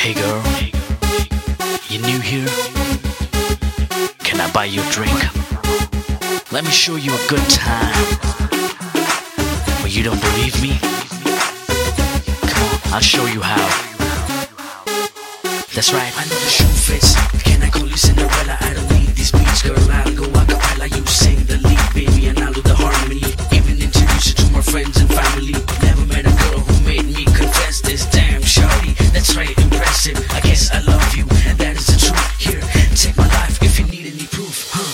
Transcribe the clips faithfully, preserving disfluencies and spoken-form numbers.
Hey girl, you new here? Can I buy you a drink? Let me show you a good time. But you don't believe me? Come on, I'll show you how. That's right. I know the shoe fits. Can I call you Cinderella? I don't need these beats, girl. I'll go a cappella. You sing the lead, baby, and I'll do the harmony. Even introduce you to my friends and family. Never met a girl who made me confess this. Damn, shawty, that's right, impressive. I guess I love you, and that is the truth. Here, take my life if you need any proof, huh?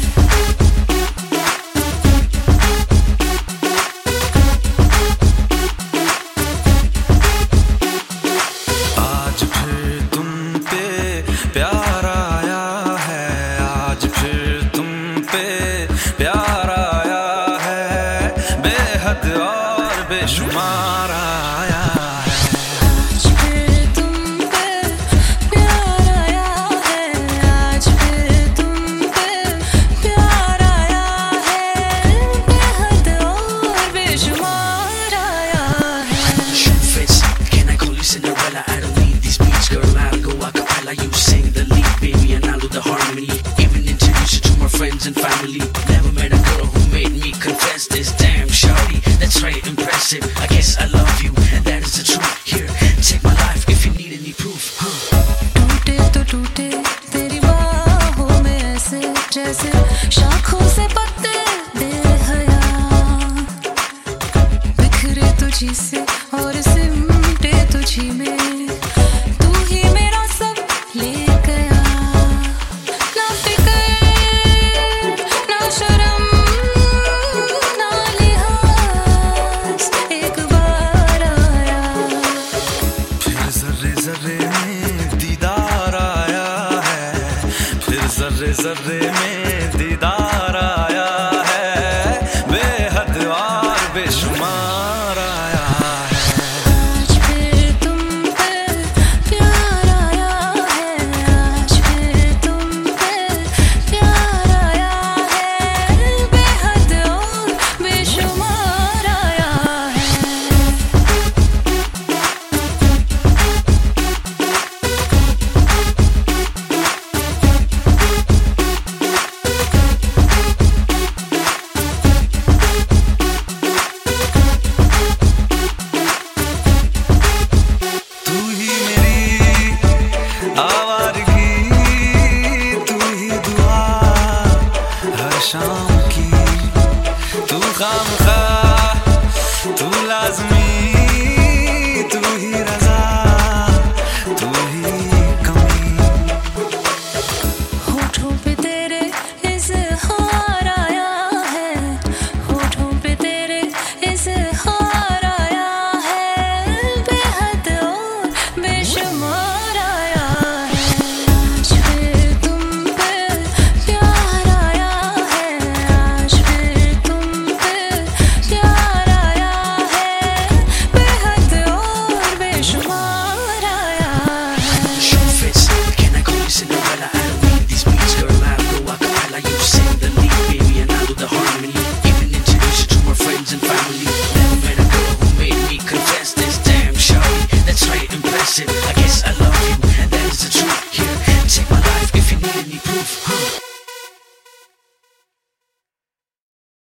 प्यार आया है, आज फिर तुम पे प्यार आया है, बेहद और बेशुमार आया है। आज फिर तुम पे प्यार आया है, आज फिर तुम पे प्यार आया है, बेहद और बेशुमार आया है। Shoe fits. Can I call you Cinderella? I don't need these beats, girl. I'll go a cappella. You sing the lead, baby, and I'll do the harmony. Even introduce you to my friends and family. Never met a girl who made me confess this. Damn, shawty, that's right, impressive. I guess I love you, and that is the truth. Here, take my life if you need any proof, huh? टूटे तो टूटे तेरी बाहों में ऐसे जैसे शाखों से पत्ते बेहया, बिखरे तुझी से और सिमटे तुझी में, तू ही मेरा सब ले गया। ना फिक्र ना शर्म ना लिहाज, एक बार आया। फिर जर्रे जर्रे में दीदार आया है, फिर जर्रे जर्रे में दीदार आया है, बेहद और बेशुमार आया है। आज फिर तुम पे प्यार आया है, आज फिर तुम पे प्यार आया है, बेहद और बेशुमार आया है। तू ही मेरी आवारगी, तू ही दुआ हर शाम की, तू खामखा तू लाज़मी